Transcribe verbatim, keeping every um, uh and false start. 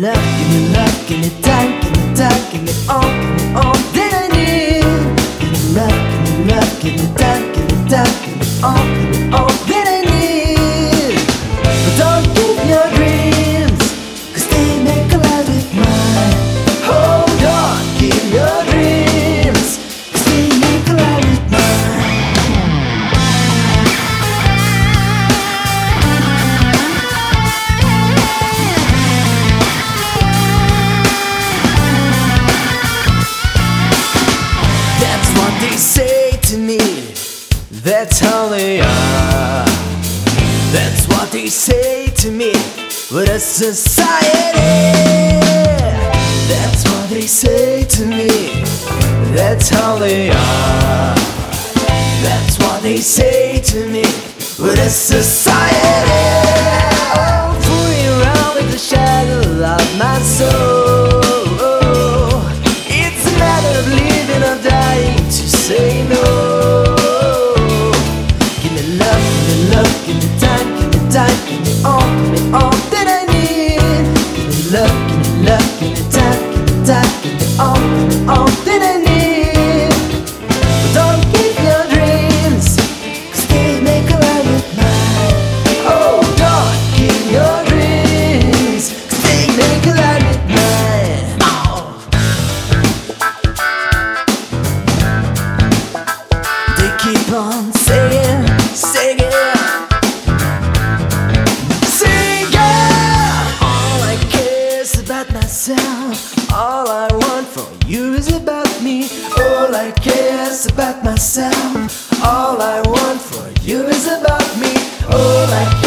love, give me love, give me time, give me time, give me all, give me all that I need. Give me love, give me love, give me time, give me time, give me all, give me all that I need. But don't give your dreams, cause they make a life with mine. Hold on, give your dreams, cause they make a life with mine. That's what they say to me, that's how they are. That's what they say to me, with a society. That's what they say to me, that's how they are. That's what they say to me, with a society. Oh, fooling around with the shadow of my soul. It's a matter of living or dying to say no. Give me love, give me love, give me time, give me time, give me all, give me all that I need. Give me love, give me love, give me time, give me time, give me all, give me all that I need. But don't give your dreams, cause they make a life with mine. Oh, don't give your dreams, cause they make a life with mine. Oh. They keep on saying, saying, saying, all I care is about myself. All I want from you is about me. All I care is about myself. All I want for you is about me. All I care